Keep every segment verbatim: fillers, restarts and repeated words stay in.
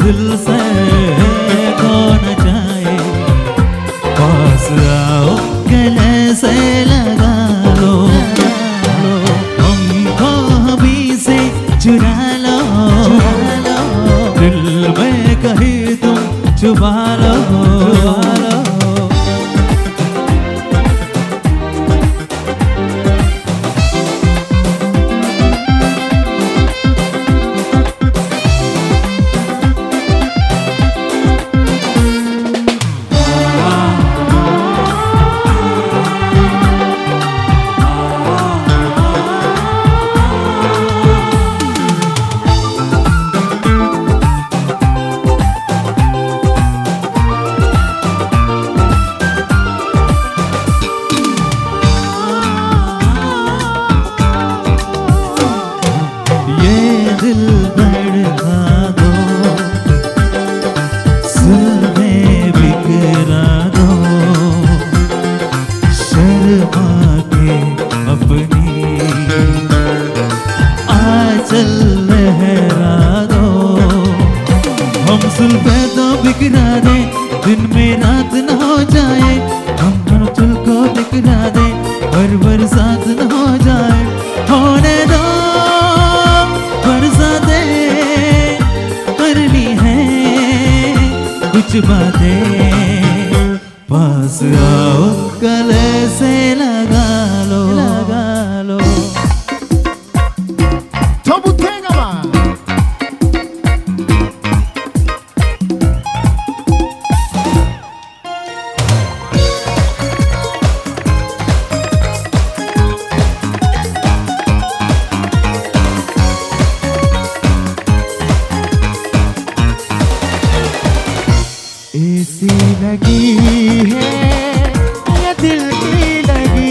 दिल से कौन जाए, पास आओ गले से लगा लो, हमको अभी से चुरा लो, दिल में कहीं तुम छुपा लो, छुपा लो। दिल धड़का दो, सुर में बिखरा दो, शर्मा के अपनी आंचल लहरा दो। हम सुल्फे तो बिखरा दे, दिन में रात न हो जाए, हम चुल को बिखरा दे, हर बरसात न हो जाए, होने दो बरसातें करनी है कुछ बातें, पास आओ गले से लगा लो, लगा लो। ऐसी लगी है ये दिल की लगी,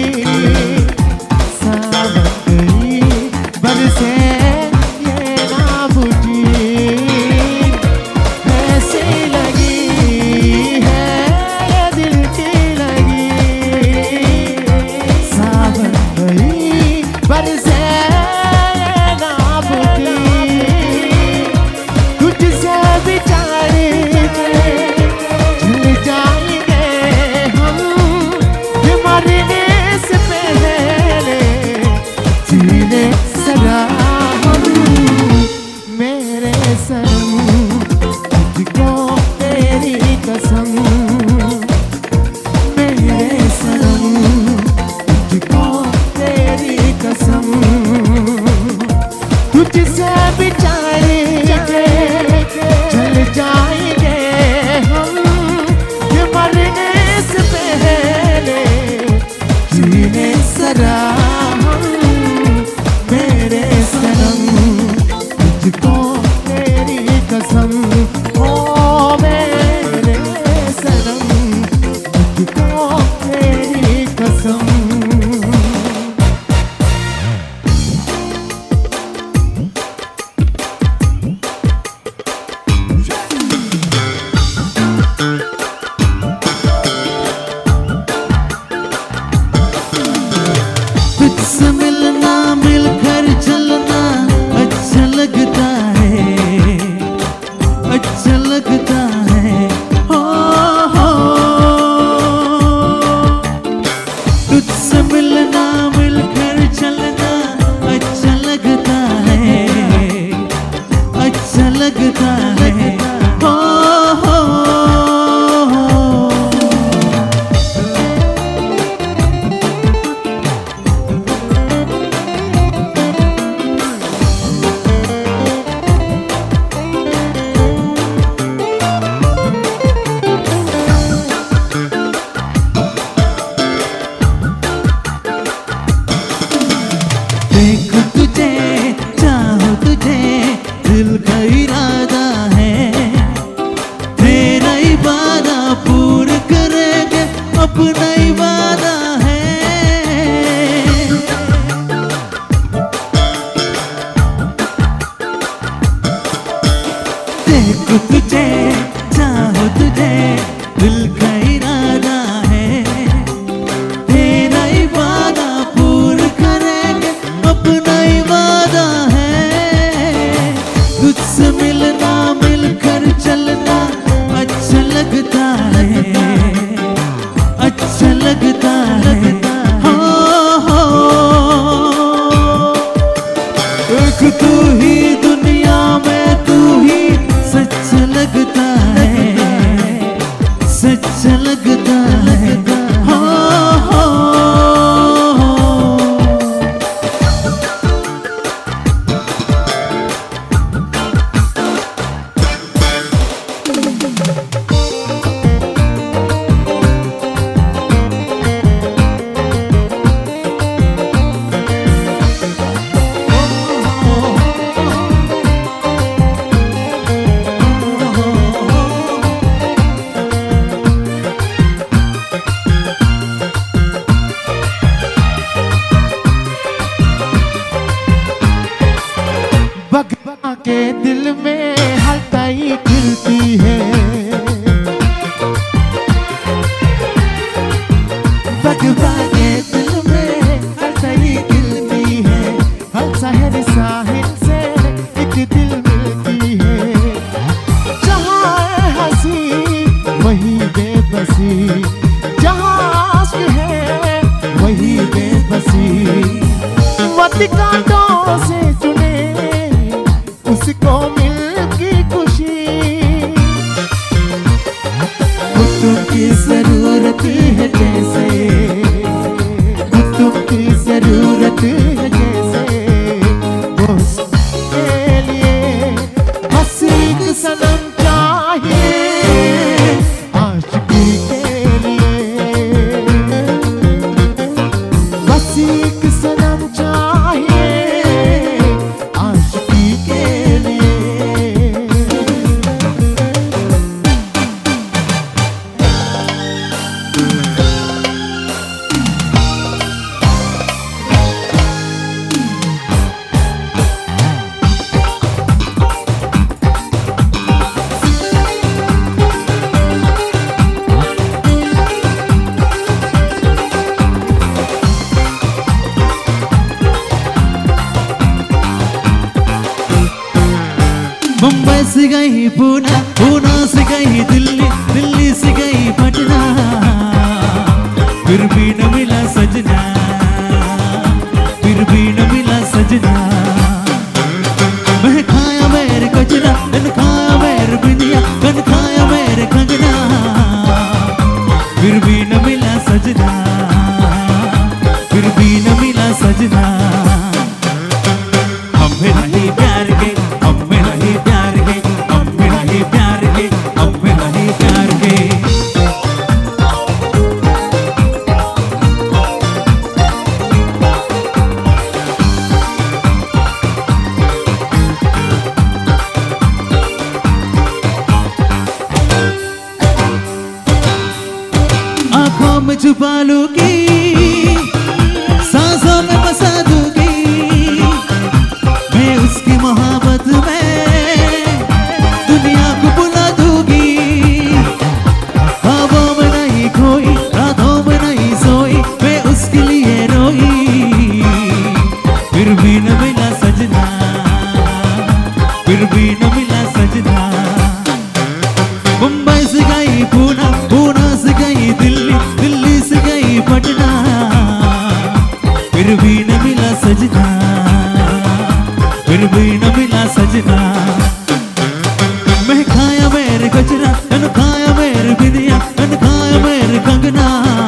सावन गई बरसे ये ना बुझी, ऐसी लगी है ये दिल की लगी, सावन गई बरसे ये ना बुझी, तुझसे बिचारे मेरे सनम तुझको तेरी कसम, मेरे सनम तुझको तेरी कसम, तुझसे बिचारे चल जाएंगे हम, ये मरने से पहले जीने सरा हम, मेरे सनम तुझको तेरी कसम, ओ मेरे सनम तुझको तेरी कसम। तुझसे मिलना मिलकर चलना अच्छा लगता है, अच्छा लगता है, हो हो। तुझसे मिलना मिलकर चलना अच्छा लगता है, अच्छा लगता है, हो हो। देखो तुझे चाहो तुझे दिल का इरादा है, तेरा ही वादा पूरा करेंगे अपना ही वादा है। देखो तुझे चाहो तुझे दिल का इरादा है, तेरा ही वादा पूरा करेंगे अपना इश्क तू ही दुनिया में तू ही सच लगता है, सच लगता है। हो हो बगवा के दिल में हर कई खिलती है, बगवा के दिल में हर कई खिलती है। हर शहर साहिल से एक दिल मिलती है। जहाँ है हंसी वही बेबसी, जहाँ आशिक है वही बेबसी। वक्त कांटों से चुने उसको मिलकी खुशी, मुझको की जरूरत है जैसे, मुझको की जरूरत है जैसे। दोस्त के लिए बस एक सनम चाहिए, आशिकी के लिए बस एक सनम चाहिए, आशिकी के लिए। मुंबई से गई पूना, पूना से गई दिल्ली, दिल्ली से गई पटना, फिर भी न मिला सजना, फिर भी न मिला सजना। मैं खाया मेरे कचरा, कन खाया मेरे बिंदिया, कन खाया मेरे कंगना, फिर भी न मिला सजना, फिर भी न मिला सजना। हमें नहीं प्यार के, हमें नहीं प्यार के, हमें नहीं प्यार के, हमें नहीं प्यार के। आँखों में छुपा लूंगी, सांसों में बसा दूंगी, मैं उसकी मोहब्बत में दुनिया को बुला दूंगी। ख्वाबों में नहीं खोई, रातों में नहीं सोई, मैं उसके लिए रोई, फिर भी न मिला सजना, फिर भी न मिला सजना। मुंबई से गई पूना, पूना से गई दिल्ली, दिल्ली से गई पटना, फिर भी न मिला सजना, फिर भी न मिला सजना। मैं खाया मेरे कचरा, कन खाया मेरे बिंदिया, कन खाया मेरे कंगना,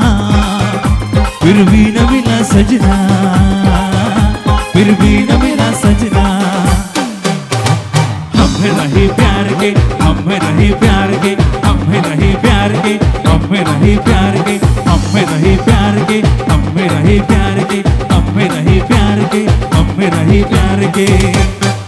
फिर भी न मिला सजना, फिर भी न मिला सजना। हमें नहीं प्यार के, हमें नहीं प्यार के, हमें नहीं प्यार के, हमें नहीं प्यार के, हमें नहीं प्यार के, हमें नहीं प्यार के, हमें नहीं प्यार के, हमें नहीं प्यार के।